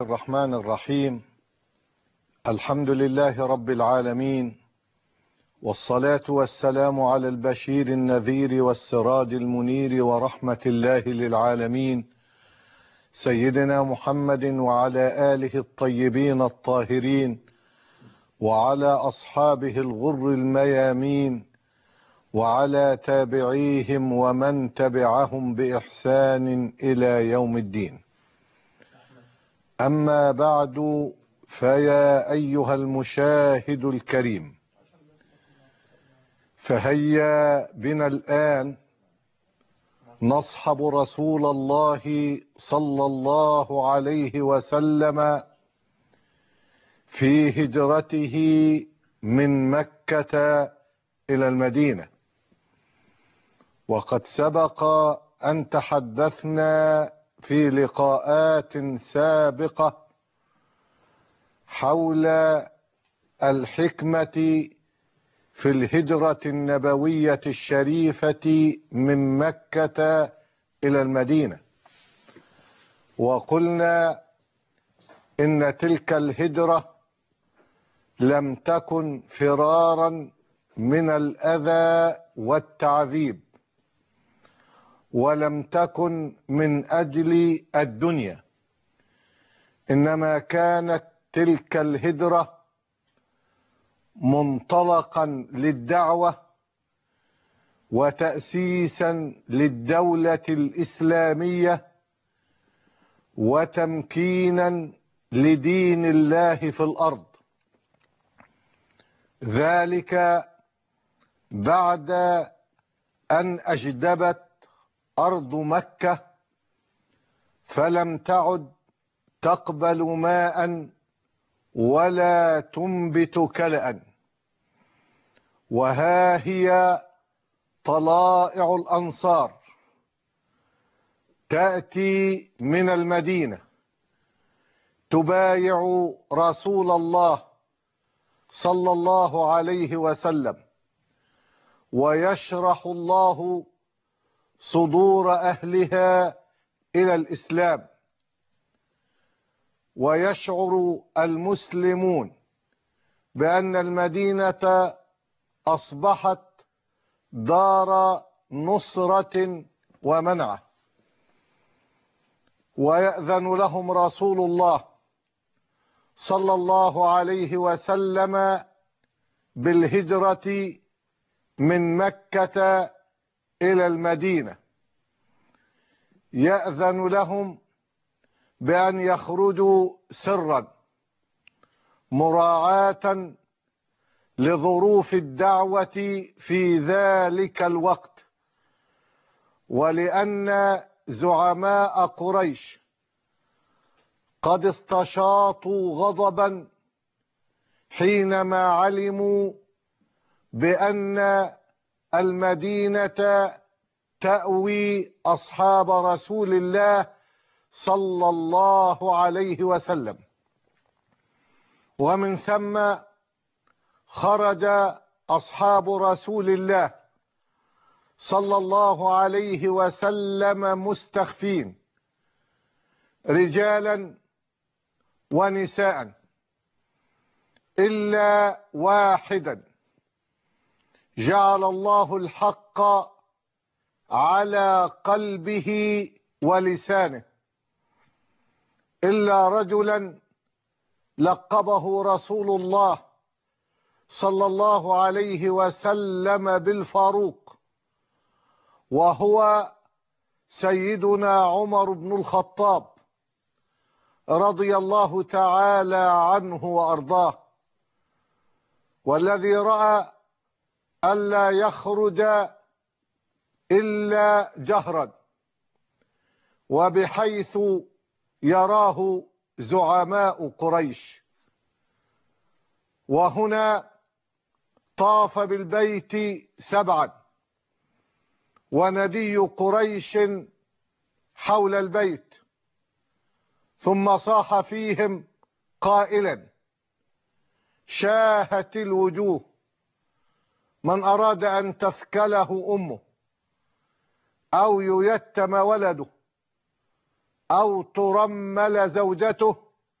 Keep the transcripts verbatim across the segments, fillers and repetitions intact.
الرحمن الرحيم. الحمد لله رب العالمين، والصلاة والسلام على البشير النذير والسراج المنير ورحمة الله للعالمين سيدنا محمد وعلى آله الطيبين الطاهرين وعلى أصحابه الغر الميامين وعلى تابعيهم ومن تبعهم بإحسان إلى يوم الدين. أما بعد، فيا أيها المشاهد الكريم، فهيا بنا الآن نصحب رسول الله صلى الله عليه وسلم في هجرته من مكة إلى المدينة. وقد سبق أن تحدثنا في لقاءات سابقة حول الحكمة في الهجرة النبوية الشريفة من مكة إلى المدينة، وقلنا إن تلك الهجرة لم تكن فرارا من الأذى والتعذيب، ولم تكن من أجل الدنيا، إنما كانت تلك الهجرة منطلقا للدعوة وتأسيسا للدولة الإسلامية وتمكينا لدين الله في الأرض. ذلك بعد أن أجدبت أرض مكة فلم تعد تقبل ماء ولا تنبت كلأ، وها هي طلائع الأنصار تأتي من المدينة تبايع رسول الله صلى الله عليه وسلم، ويشرح الله صدور أهلها إلى الإسلام، ويشعر المسلمون بأن المدينة أصبحت دار نصرة ومنعة. ويأذن لهم رسول الله صلى الله عليه وسلم بالهجرة من مكة إلى المدينة، يأذن لهم بأن يخرجوا سرا مراعاة لظروف الدعوة في ذلك الوقت، ولأن زعماء قريش قد استشاطوا غضبا حينما علموا بأن المدينة تأوي أصحاب رسول الله صلى الله عليه وسلم. ومن ثم خرج أصحاب رسول الله صلى الله عليه وسلم مستخفين، رجالا ونساء، إلا واحدا جعل الله الحق على قلبه ولسانه، إلا رجلا لقبه رسول الله صلى الله عليه وسلم بالفاروق، وهو سيدنا عمر بن الخطاب رضي الله تعالى عنه وأرضاه، والذي رأى ألا يخرج إلا جهرا وبحيث يراه زعماء قريش. وهنا طاف بالبيت سبعا، وندي قريش حول البيت، ثم صاح فيهم قائلا: شاهت الوجوه من أراد أن تثكله أمه أو ييتم ولده أو ترمل زوجته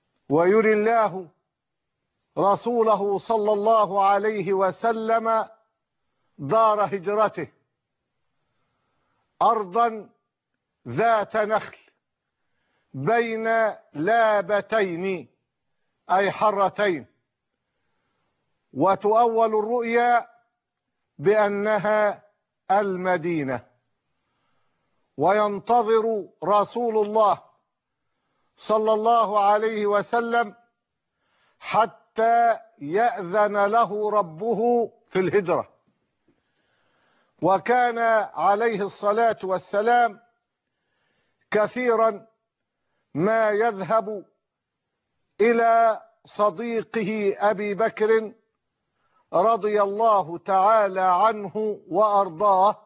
ويري الله رسوله صلى الله عليه وسلم دار هجرته أرضا ذات نخل بين لابتين أي حرتين، وتؤول الرؤيا بأنها المدينة، وينتظر رسول الله صلى الله عليه وسلم حتى يأذن له ربه في الهجرة. وكان عليه الصلاة والسلام كثيرا ما يذهب إلى صديقه أبي بكر رضي الله تعالى عنه وأرضاه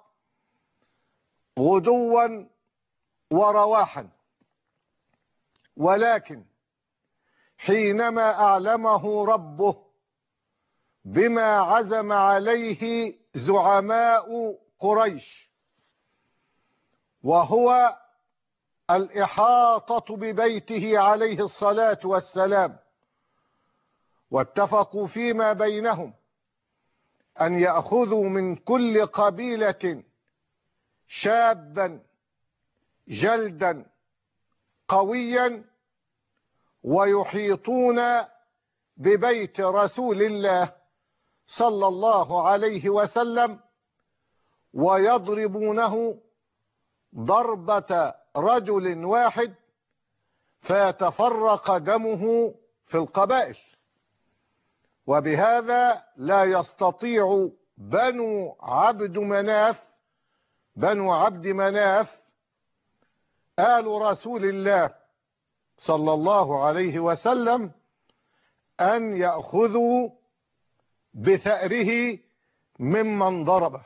غدوا ورواحا، ولكن حينما أعلمه ربه بما عزم عليه زعماء قريش، وهو الإحاطة ببيته عليه الصلاة والسلام، واتفقوا فيما بينهم أن يأخذوا من كل قبيلة شابا جلدا قويا ويحيطون ببيت رسول الله صلى الله عليه وسلم ويضربونه ضربة رجل واحد فيتفرق دمه في القبائل. وبهذا لا يستطيع بنو عبد مناف بنو عبد مناف آل رسول الله صلى الله عليه وسلم أن يأخذوا بثأره ممن ضربه.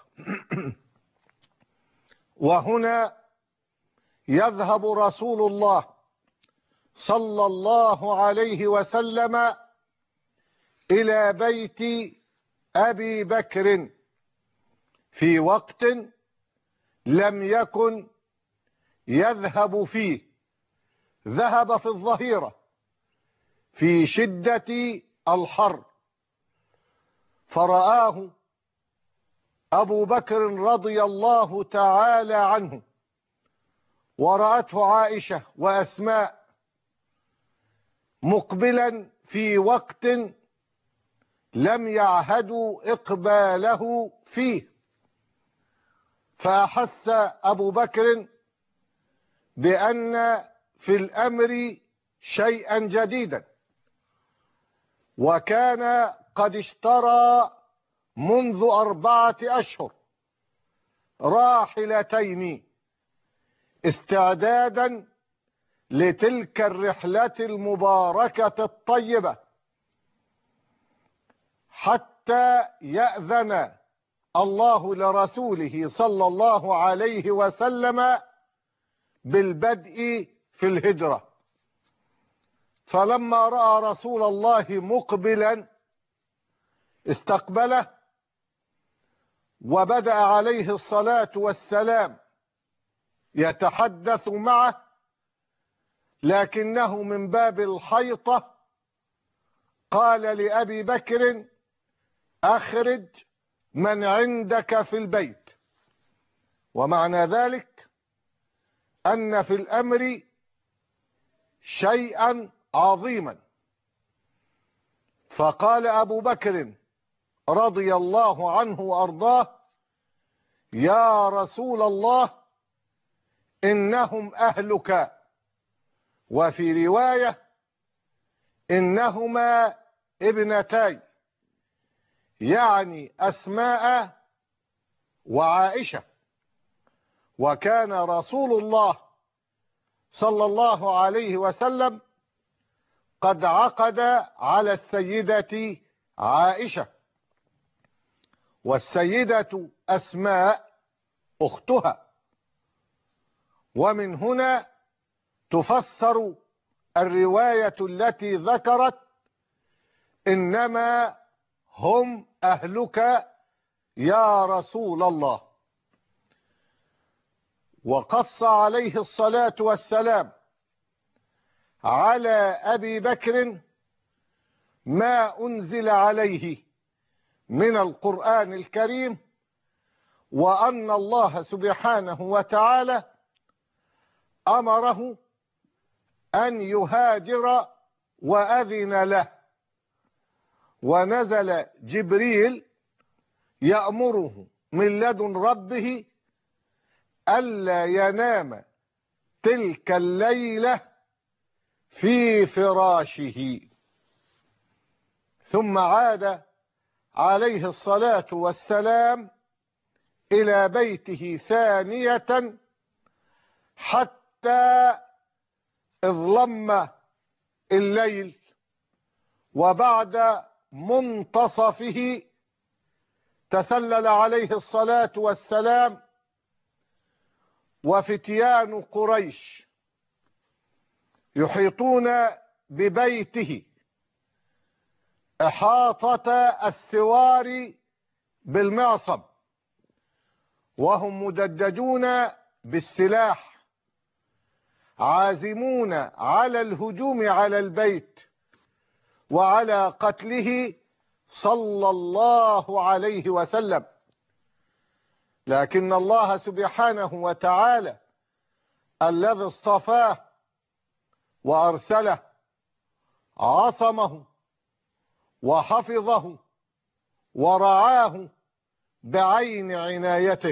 وهنا يذهب رسول الله صلى الله عليه وسلم إلى بيت أبي بكر في وقت لم يكن يذهب فيه، ذهب في الظهيرة في شدة الحر، فرآه أبو بكر رضي الله تعالى عنه ورأته عائشة وأسماء مقبلا في وقت لم يعهدوا إقباله فيه، فأحس أبو بكر بأن في الأمر شيئا جديدا، وكان قد اشترى منذ أربعة أشهر راحلتين استعدادا لتلك الرحلة المباركة الطيبة، حتى يأذن الله لرسوله صلى الله عليه وسلم بالبدء في الهجرة. فلما رأى رسول الله مقبلا استقبله وبدأ عليه الصلاة والسلام يتحدث معه، لكنه من باب الحيطة قال لأبي بكر: أخرج من عندك في البيت. ومعنى ذلك أن في الأمر شيئا عظيما. فقال أبو بكر رضي الله عنه وأرضاه: يا رسول الله إنهم أهلك، وفي رواية إنهما ابنتاي، يعني أسماء وعائشة. وكان رسول الله صلى الله عليه وسلم قد عقد على السيدة عائشة، والسيدة أسماء أختها. ومن هنا تفسر الرواية التي ذكرت: إنما هم أهلك يا رسول الله. وقص عليه الصلاة والسلام على أبي بكر ما أنزل عليه من القرآن الكريم، وأن الله سبحانه وتعالى أمره أن يهاجر وأذن له، ونزل جبريل يأمره من لدن ربه ألا ينام تلك الليلة في فراشه. ثم عاد عليه الصلاة والسلام إلى بيته ثانية حتى اظلم الليل، وبعد منتصفه تسلل عليه الصلاة والسلام وفتيان قريش يحيطون ببيته إحاطة السوار بالمعصم، وهم مدججون بالسلاح عازمون على الهجوم على البيت وعلى قتله صلى الله عليه وسلم. لكن الله سبحانه وتعالى الذي اصطفاه وأرسله عصمه وحفظه ورعاه بعين عنايته،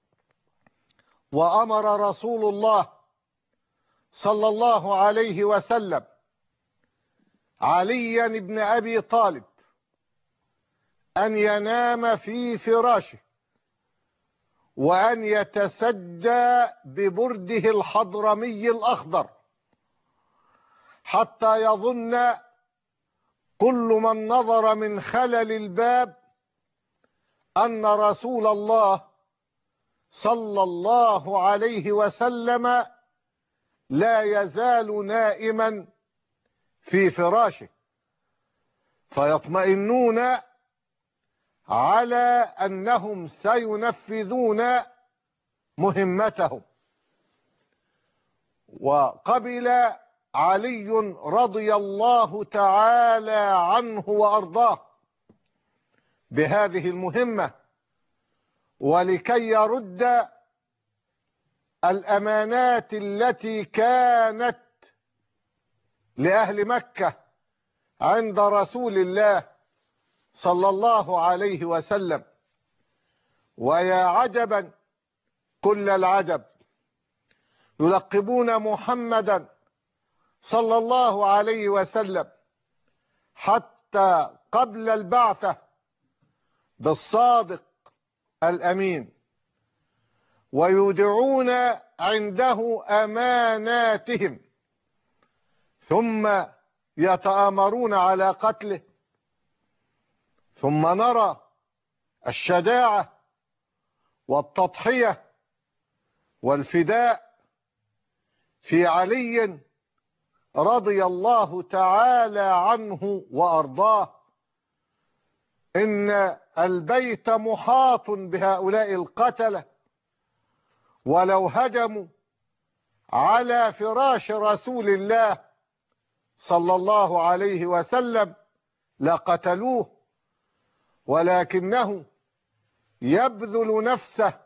وأمر رسول الله صلى الله عليه وسلم عليا بن أبي طالب أن ينام في فراشه وأن يتسجى ببرده الحضرمي الأخضر حتى يظن كل من نظر من خلل الباب أن رسول الله صلى الله عليه وسلم لا يزال نائما في فراشه، فيطمئنون على أنهم سينفذون مهمتهم. وقبل علي رضي الله تعالى عنه وأرضاه بهذه المهمة، ولكي يرد الأمانات التي كانت لأهل مكة عند رسول الله صلى الله عليه وسلم. ويا عجبا كل العجب، يلقبون محمدا صلى الله عليه وسلم حتى قبل البعثة بالصادق الأمين، ويودعون عنده أماناتهم، ثم يتآمرون على قتله. ثم نرى الشجاعة والتضحية والفداء في علي رضي الله تعالى عنه وأرضاه. إن البيت محاط بهؤلاء القتلة، ولو هجموا على فراش رسول الله صلى الله عليه وسلم لقتلوه، ولكنه يبذل نفسه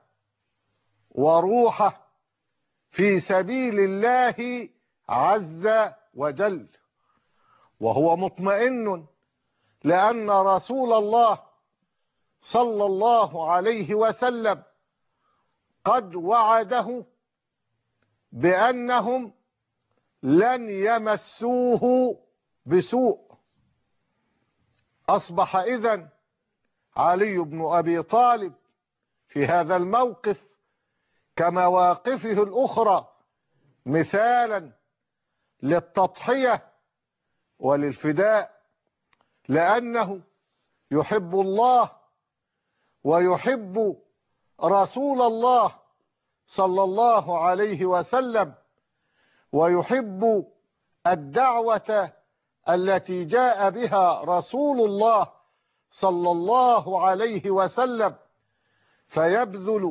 وروحه في سبيل الله عز وجل، وهو مطمئن لأن رسول الله صلى الله عليه وسلم قد وعده بأنهم لن يمسوه بسوء. أصبح إذن علي بن أبي طالب في هذا الموقف كمواقفه الأخرى مثالا للتضحية وللفداء، لأنه يحب الله ويحب رسول الله صلى الله عليه وسلم، ويحب الدعوة التي جاء بها رسول الله صلى الله عليه وسلم، فيبذل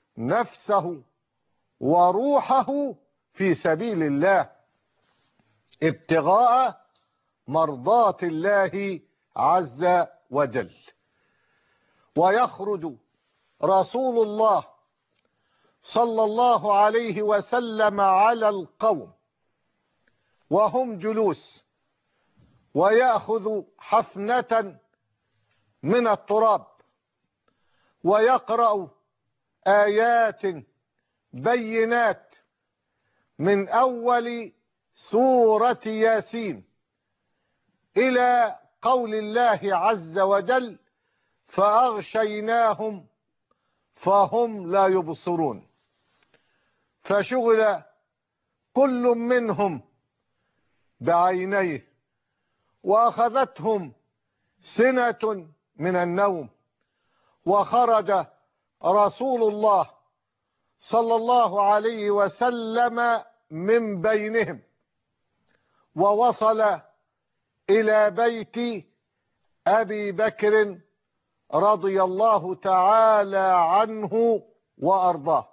نفسه وروحه في سبيل الله. ابتغاء مرضات الله عز وجل. ويخرج رسول الله صلى الله عليه وسلم على القوم وهم جلوس، ويأخذ حفنة من التراب ويقرأ آيات بينات من أول سورة ياسين إلى قول الله عز وجل: فأغشيناهم فهم لا يبصرون. فشغل كل منهم بعينيه، وأخذتهم سنة من النوم، وخرج رسول الله صلى الله عليه وسلم من بينهم، ووصل إلى بيت أبي بكر رضي الله تعالى عنه وأرضاه.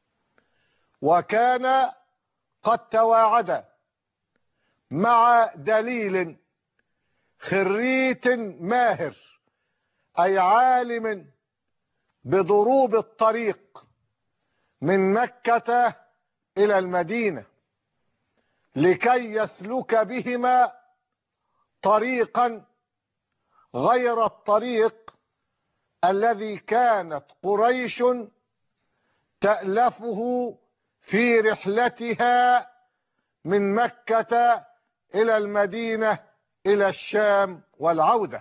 وكان قد تواعد مع دليل خريت ماهر، أي عالم بضروب الطريق من مكة إلى المدينة، لكي يسلك بهما طريقا غير الطريق الذي كانت قريش تألفه في رحلتها من مكة إلى المدينة إلى الشام والعودة.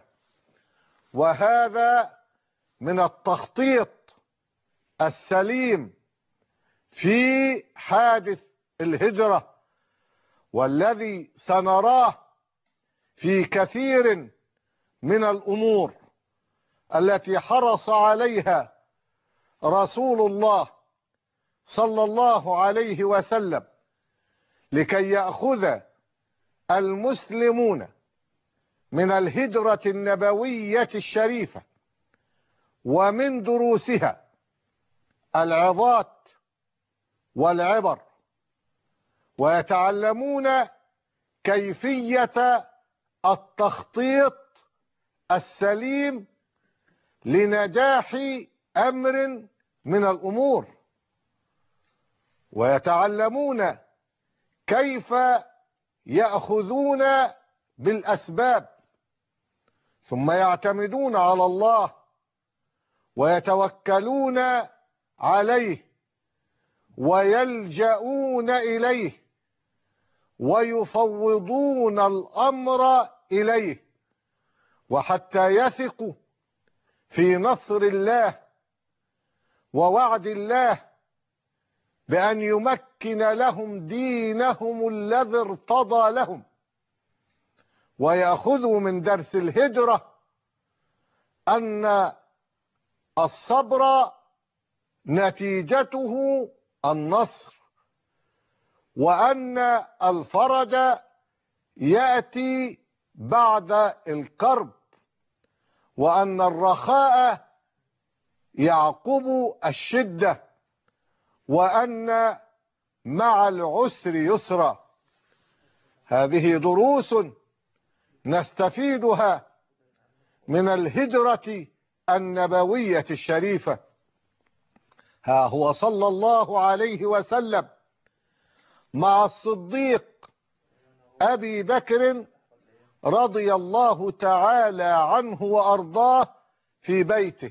وهذا من التخطيط السليم في حادث الهجرة، والذي سنراه في كثير من الأمور التي حرص عليها رسول الله صلى الله عليه وسلم لكي يأخذ المسلمون من الهجرة النبوية الشريفة ومن دروسها العظات والعبر، ويتعلمون كيفية التخطيط السليم لنجاح أمر من الأمور، ويتعلمون كيف يأخذون بالأسباب ثم يعتمدون على الله ويتوكلون عليه ويلجؤون إليه ويفوضون الأمر إليه، وحتى يثقوا في نصر الله ووعد الله بأن يمكن لهم دينهم الذي ارتضى لهم. ويأخذوا من درس الهجرة أن الصبر نتيجته النصر، وأن الفرج يأتي بعد الكرب، وأن الرخاء يعقب الشدة، وأن مع العسر يسرا. هذه دروس نستفيدها من الهجرة النبوية الشريفة. ها هو صلى الله عليه وسلم مع الصديق أبي بكر رضي الله تعالى عنه وأرضاه في بيته،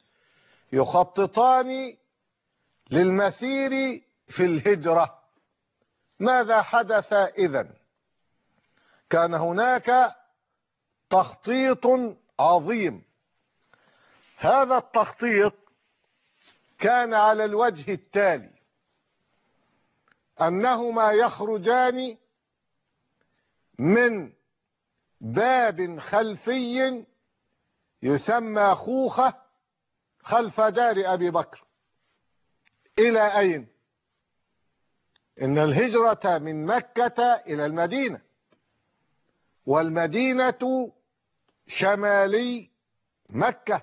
يخططان للمسير في الهجرة. ماذا حدث إذن؟ كان هناك تخطيط عظيم. هذا التخطيط كان على الوجه التالي: أنهما يخرجان من باب خلفي يسمى خوخة خلف دار أبي بكر. إلى أين؟ إن الهجرة من مكة إلى المدينة، والمدينة شمالي مكة،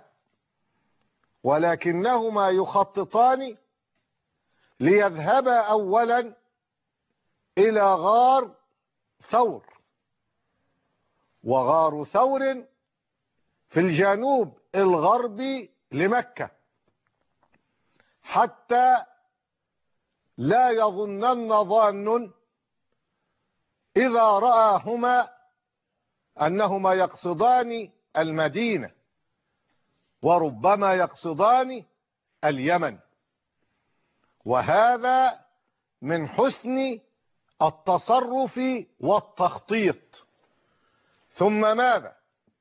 ولكنهما يخططان ليذهبا أولا إلى غار ثور، وغار ثور في الجنوب الغربي لمكة، حتى لا يظنن ظان إذا رآهما أنهما يقصدان المدينة، وربما يقصدان اليمن. وهذا من حسن التصرف والتخطيط. ثم ماذا؟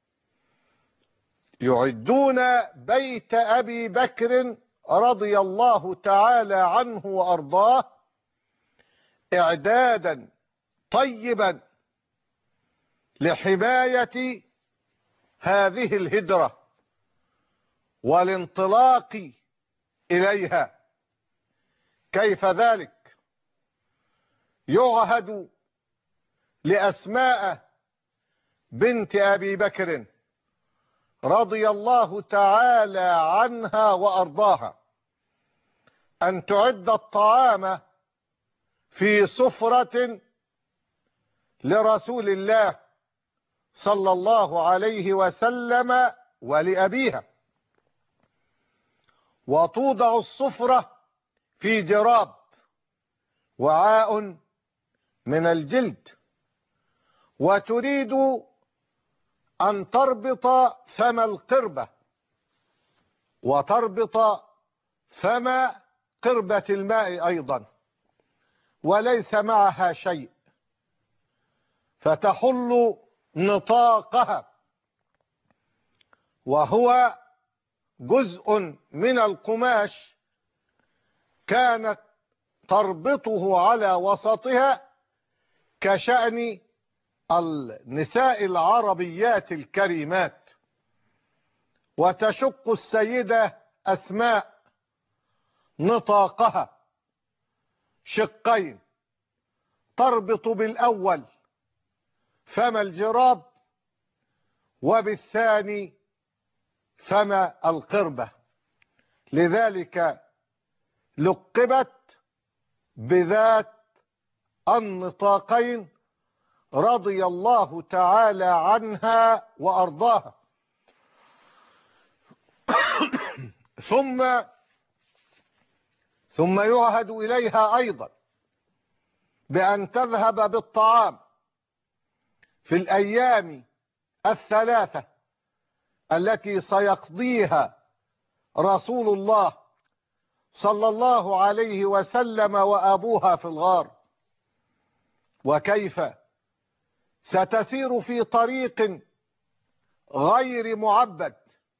يعدون بيت أبي بكر رضي الله تعالى عنه وأرضاه إعدادا طيبا لحماية هذه الهجرة والانطلاق إليها. كيف ذلك؟ يعهد لأسماء بنت أبي بكر رضي الله تعالى عنها وأرضاها أن تعد الطعام في سفرة لرسول الله صلى الله عليه وسلم ولأبيها، وتوضع السفرة في جراب، وعاء من الجلد، وتريد أن تربط فم القربة وتربط فم قربة الماء أيضا، وليس معها شيء، فتحل نطاقها، وهو جزء من القماش كانت تربطه على وسطها كشأن النساء العربيات الكريمات. وتشق السيدة أسماء نطاقها شقين، تربط بالأول فم الجراب، وبالثاني فم القربة، لذلك لقبت بذات النطاقين رضي الله تعالى عنها وأرضاها. ثم ثم يعهد إليها أيضا بأن تذهب بالطعام في الأيام الثلاثة التي سيقضيها رسول الله صلى الله عليه وسلم وأبوها في الغار. وكيف ستسير في طريق غير معبد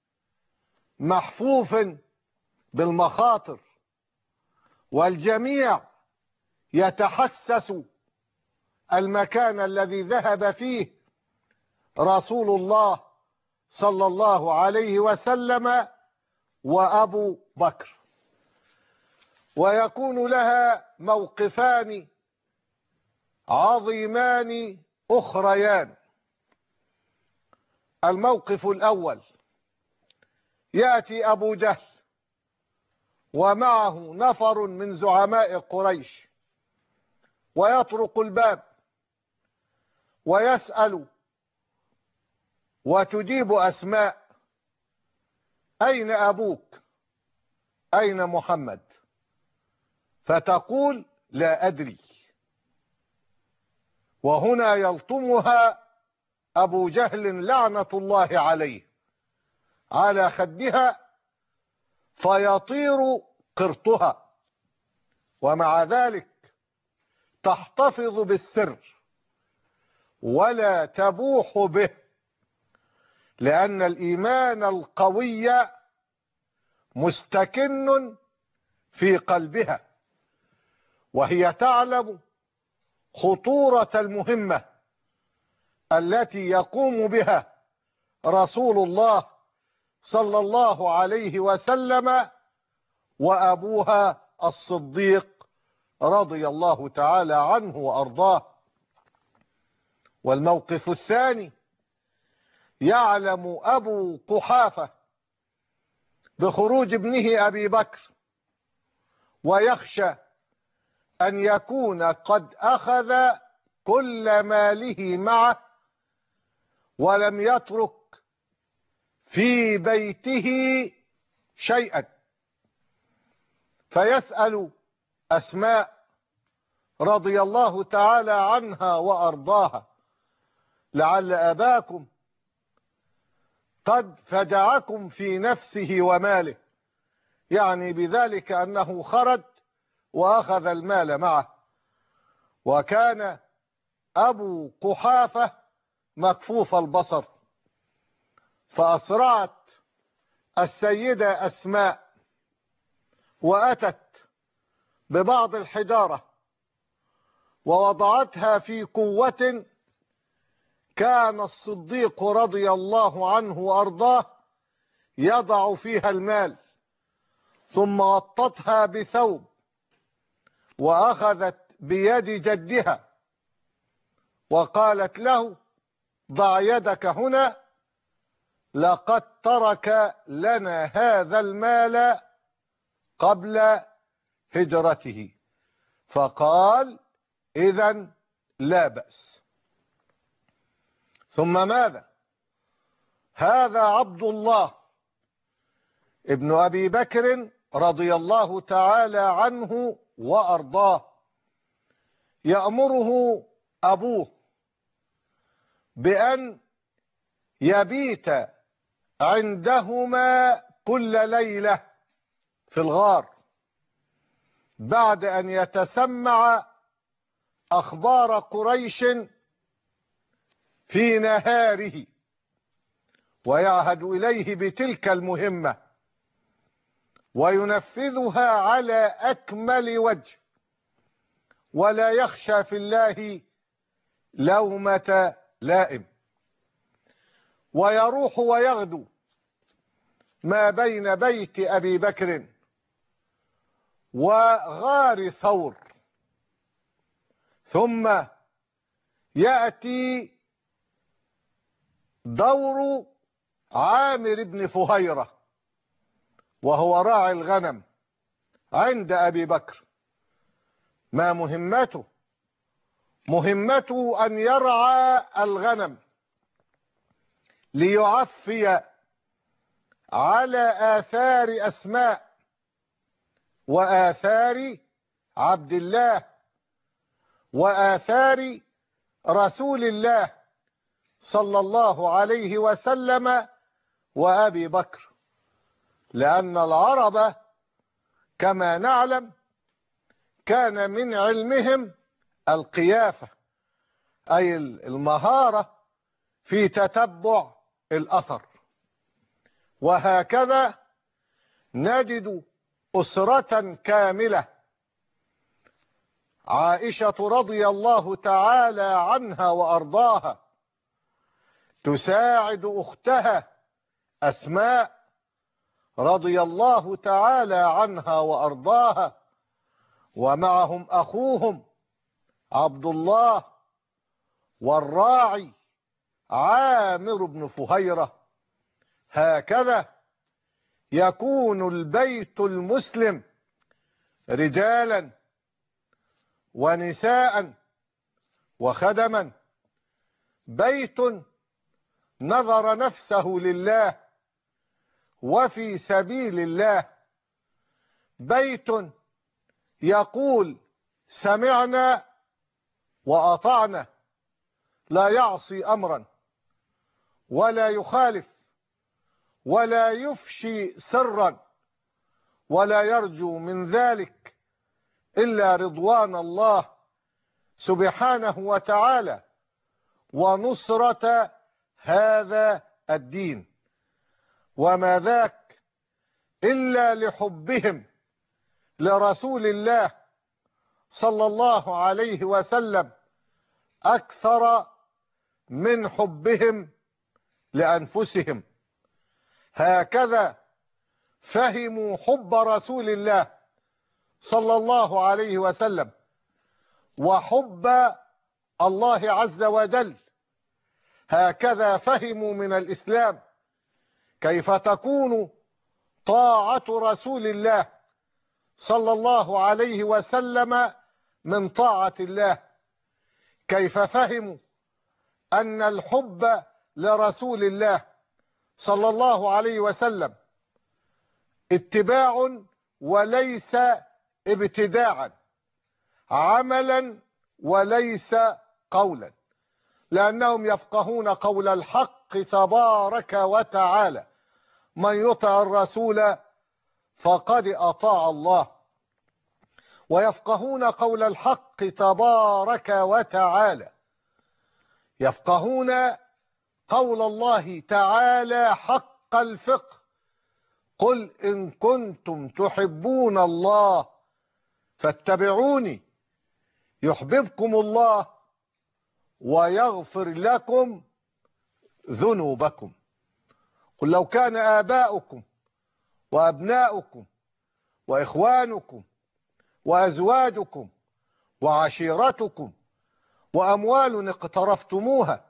محفوف بالمخاطر، والجميع يتحسس المكان الذي ذهب فيه رسول الله صلى الله عليه وسلم وأبو بكر، ويكون لها موقفان عظيمان أخريان. الموقف الأول، يأتي أبو جهل ومعه نفر من زعماء قريش، ويطرق الباب ويسأل، وتجيب أسماء: أين أبوك؟ أين محمد؟ فتقول: لا أدري. وهنا يلطمها أبو جهل لعنة الله عليه على خدها فيطير قرطها، ومع ذلك تحتفظ بالسر ولا تبوح به، لأن الإيمان القوي مستكن في قلبها، وهي تعلم خطورة المهمة التي يقوم بها رسول الله صلى الله عليه وسلم وأبوها الصديق رضي الله تعالى عنه وأرضاه. والموقف الثاني، يعلم أبو قحافة بخروج ابنه أبي بكر، ويخشى أن يكون قد أخذ كل ماله معه ولم يترك في بيته شيئا. فيسأل أسماء رضي الله تعالى عنها وأرضاها: لعل أباكم قد فجعكم في نفسه وماله، يعني بذلك أنه خرج وأخذ المال معه. وكان أبو قحافة مكفوف البصر، فأسرعت السيدة أسماء وأتت ببعض الحجارة ووضعتها في قوة كان الصديق رضي الله عنه وأرضاه يضع فيها المال، ثم وطتها بثوب وأخذت بيد جدها وقالت له: ضع يدك هنا، لقد ترك لنا هذا المال قبل هجرته. فقال: إذن لا بأس. ثم ماذا؟ هذا عبد الله ابن أبي بكر رضي الله تعالى عنه وأرضاه يأمره أبوه بأن يبيت عندهما كل ليلة في الغار بعد أن يتسمع أخبار قريش في نهاره، ويعهد إليه بتلك المهمة وينفذها على أكمل وجه، ولا يخشى في الله لومة لائم. ويروح ويغدو ما بين بيت أبي بكر وغار ثور، ثم يأتي دور عامر بن فهيرة وهو راعي الغنم عند أبي بكر. ما مهمته؟ مهمته أن يرعى الغنم ليعفي على آثار أسماء وآثار عبد الله وآثار رسول الله صلى الله عليه وسلم وأبي بكر، لأن العرب كما نعلم كان من علمهم القيافة، أي المهارة في تتبع الأثر. وهكذا نجد أسرة كاملة، عائشة رضي الله تعالى عنها وأرضاها تساعد أختها أسماء رضي الله تعالى عنها وأرضاها، ومعهم أخوهم عبد الله والراعي عامر بن فهيرة. هكذا يكون البيت المسلم رجالا ونساء وخدما، بيت نظر نفسه لله وفي سبيل الله، بيت يقول سمعنا وأطعنا، لا يعصي أمرا ولا يخالف ولا يفشي سرا ولا يرجو من ذلك إلا رضوان الله سبحانه وتعالى ونصرة هذا الدين. وما ذاك إلا لحبهم لرسول الله صلى الله عليه وسلم أكثر من حبهم لأنفسهم. هكذا فهموا حب رسول الله صلى الله عليه وسلم وحب الله عز وجل. هكذا فهموا من الإسلام كيف تكون طاعة رسول الله صلى الله عليه وسلم من طاعة الله، كيف فهموا أن الحب لرسول الله صلى الله عليه وسلم اتباع وليس ابتداعا، عملا وليس قولا، لأنهم يفقهون قول الحق تبارك وتعالى: من يطع الرسول فقد أطاع الله. ويفقهون قول الحق تبارك وتعالى، يفقهون قول الله تعالى حق الفقه: قل إن كنتم تحبون الله فاتبعوني يحببكم الله ويغفر لكم ذنوبكم. قل لو كان آباؤكم وأبناؤكم وإخوانكم وأزواجكم وعشيرتكم وأموال اقترفتموها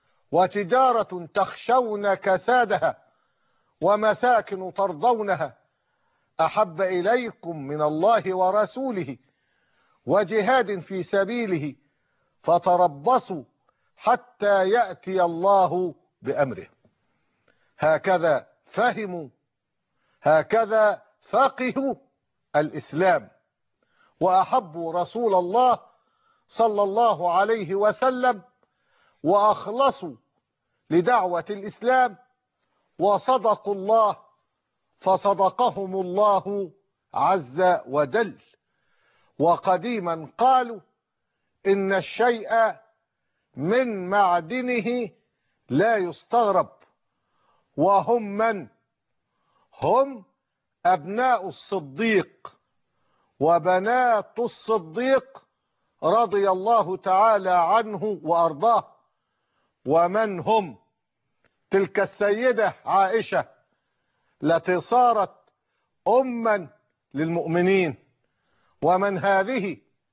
وتجارة تخشون كسادها ومساكن ترضونها أحب إليكم من الله ورسوله وجهاد في سبيله فتربصوا حتى يأتي الله بأمره. هكذا فهموا، هكذا فقهوا الإسلام، وأحبوا رسول الله صلى الله عليه وسلم، وأخلصوا لدعوة الإسلام، وصدقوا الله فصدقهم الله عز وجل. وقديما قالوا إن الشيء من معدنه لا يستغرب. وهم من؟ هم أبناء الصديق وبنات الصديق رضي الله تعالى عنه وأرضاه. ومن هم؟ تلك السيدة عائشة التي صارت أما للمؤمنين. ومن هذه؟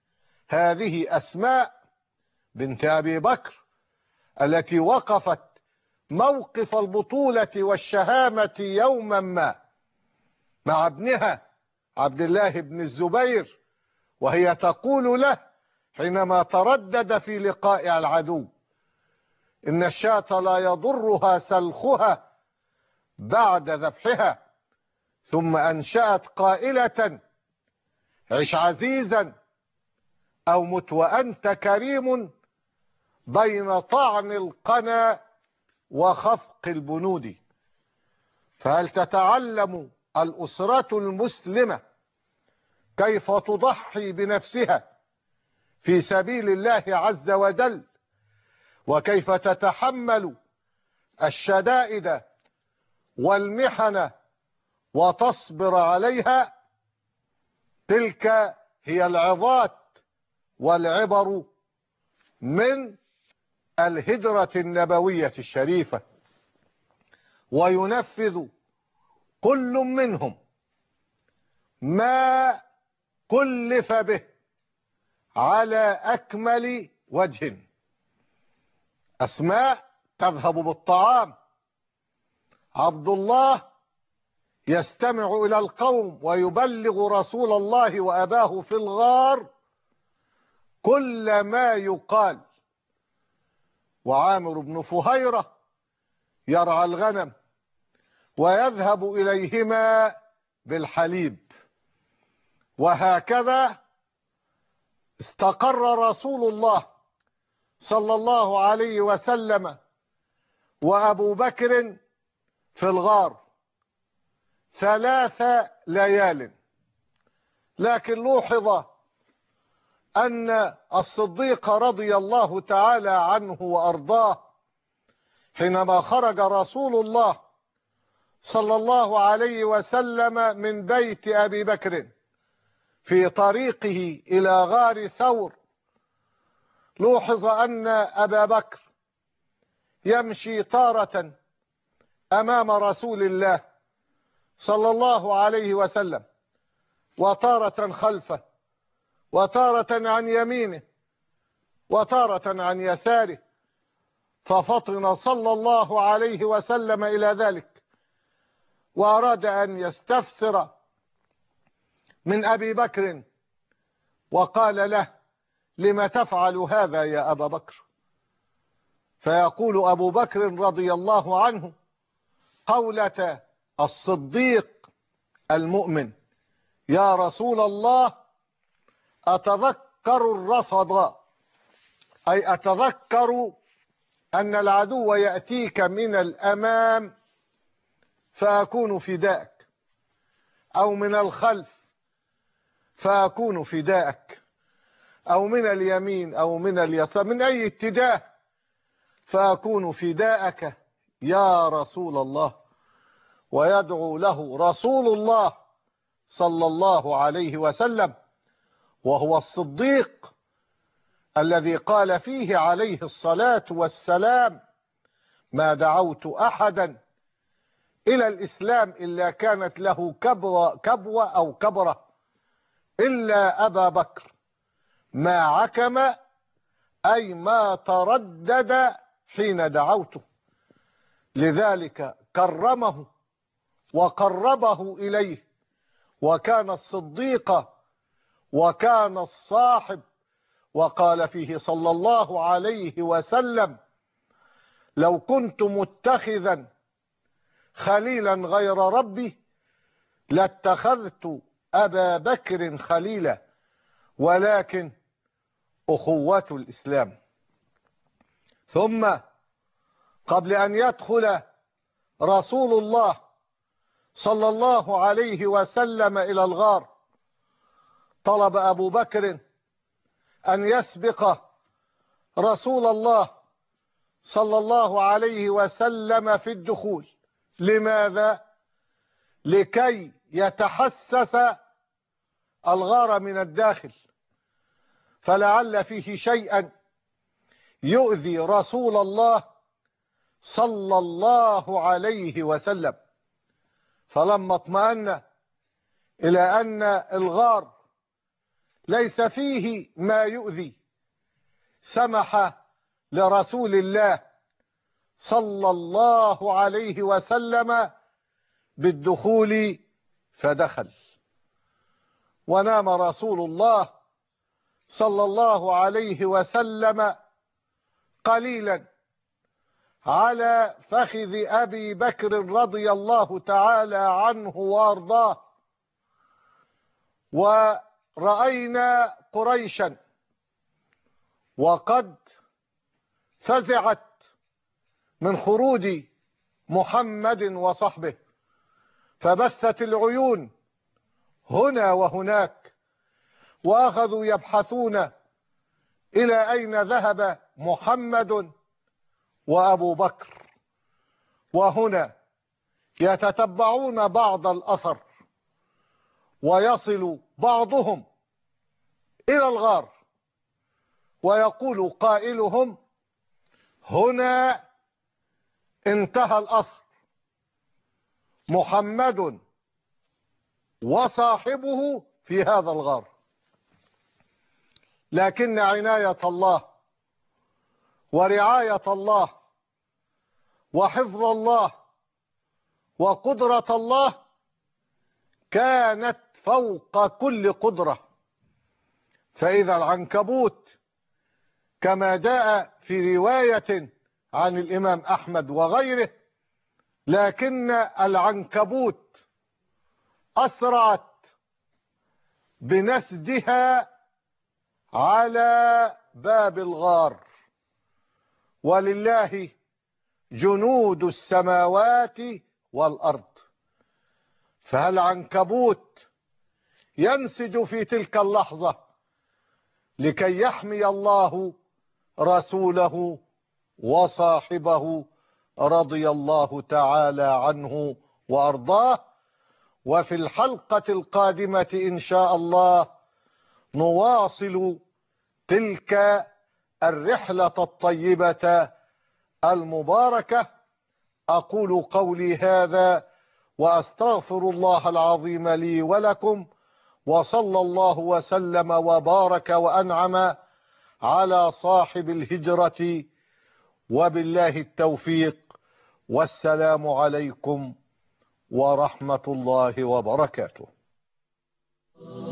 هذه أسماء بنت أبي بكر التي وقفت موقف البطولة والشهامة يوما ما مع ابنها عبد الله بن الزبير، وهي تقول له حينما تردد في لقاء العدو: إن الشاة لا يضرها سلخها بعد ذبحها. ثم أنشأت قائلة: عش عزيزا أو مت وأنت كريم بين طعن القنا وخفق البنود. فهل تتعلم الأسرة المسلمة كيف تضحي بنفسها في سبيل الله عز وجل، وكيف تتحمل الشدائد والمحن وتصبر عليها؟ تلك هي العظات والعبر من الهجرة النبوية الشريفة. وينفذ كل منهم ما كلف به على أكمل وجه. أسماء تذهب بالطعام، عبد الله يستمع إلى القوم ويبلغ رسول الله وأباه في الغار كل ما يقال، وعامر بن فهيرة يرعى الغنم ويذهب إليهما بالحليب. وهكذا استقر رسول الله صلى الله عليه وسلم وأبو بكر في الغار ثلاث ليال. لكن لوحظ أن الصديق رضي الله تعالى عنه وأرضاه حينما خرج رسول الله صلى الله عليه وسلم من بيت أبي بكر في طريقه إلى غار ثور، لوحظ أن أبا بكر يمشي تارة أمام رسول الله صلى الله عليه وسلم، وتارة خلفه، وتارة عن يمينه، وتارة عن يساره. ففطن صلى الله عليه وسلم إلى ذلك، وأراد أن يستفسر من أبي بكر، وقال له: لم تفعل هذا يا أبا بكر؟ فيقول أبو بكر رضي الله عنه قولة الصديق المؤمن: يا رسول الله، أتذكر الرصد، أي أتذكر أن العدو يأتيك من الأمام فأكون فداءك، أو من الخلف فأكون فداءك، أو من اليمين أو من اليسار، من أي اتجاه فأكون فداءك يا رسول الله. ويدعو له رسول الله صلى الله عليه وسلم، وهو الصديق الذي قال فيه عليه الصلاة والسلام: ما دعوت أحدا إلى الإسلام إلا كانت له كبوة, كبوة أو كبرة إلا أبا بكر، ما عكم أي ما تردد حين دعوته. لذلك كرمه وقربه إليه، وكان الصديق وكان الصاحب. وقال فيه صلى الله عليه وسلم: لو كنت متخذا خليلا غير ربي لاتخذت أبا بكر خليلا، ولكن أخوة الإسلام. ثم قبل أن يدخل رسول الله صلى الله عليه وسلم إلى الغار، طلب أبو بكر أن يسبق رسول الله صلى الله عليه وسلم في الدخول. لماذا؟ لكي يتحسس الغار من الداخل، فلعل فيه شيئا يؤذي رسول الله صلى الله عليه وسلم. فلما اطمأن إلى أن الغار ليس فيه ما يؤذي، سمح لرسول الله صلى الله عليه وسلم بالدخول، فدخل. ونام رسول الله صلى الله عليه وسلم قليلا على فخذ أبي بكر رضي الله تعالى عنه وارضاه. ورأينا قريشا وقد فزعت من خروج محمد وصحبه، فبثت العيون هنا وهناك، وأخذوا يبحثون إلى أين ذهب محمد وأبو بكر. وهنا يتتبعون بعض الأثر، ويصل بعضهم إلى الغار، ويقول قائلهم: هنا انتهى الأثر، محمد وصاحبه في هذا الغار. لكن عناية الله ورعاية الله وحفظ الله وقدرة الله كانت فوق كل قدرة. فإذا العنكبوت كما جاء في رواية عن الإمام أحمد وغيره، لكن العنكبوت أسرعت بنسجها على باب الغار، ولله جنود السماوات والأرض. فالعنكبوت ينسج في تلك اللحظة لكي يحمي الله رسوله وصاحبه رضي الله تعالى عنه وأرضاه. وفي الحلقة القادمة إن شاء الله نواصل تلك الرحلة الطيبة المباركة. أقول قولي هذا وأستغفر الله العظيم لي ولكم، وصلى الله وسلم وبارك وأنعم على صاحب الهجرة، وبالله التوفيق، والسلام عليكم ورحمة الله وبركاته.